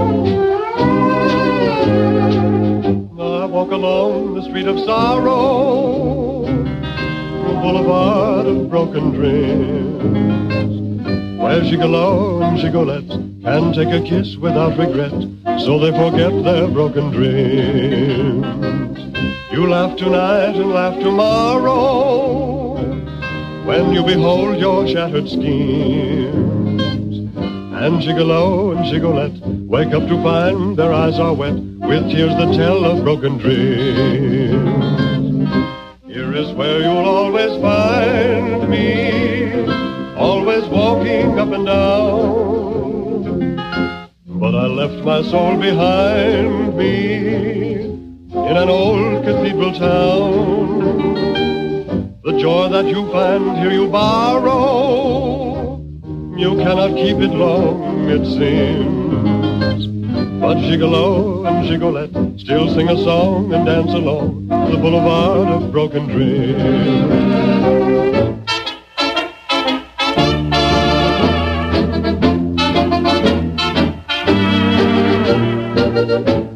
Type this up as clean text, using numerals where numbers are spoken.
I walk along the street of sorrow, the boulevard of broken dreams, where gigolo and gigolettes can take a kiss without regret, so they forget their broken dreams. You laugh tonight and laugh tomorrow when you behold your shattered schemes. And gigolo and gigolette wake up to find their eyes are wet with tears that tell of broken dreams. Here is where you'll always find me, always walking up and down. But I left my soul behind me in an old cathedral town. The joy that you find here you borrow, you cannot keep it long, it seems. But gigolo and gigolette still sing a song and dance along the boulevard of broken dreams.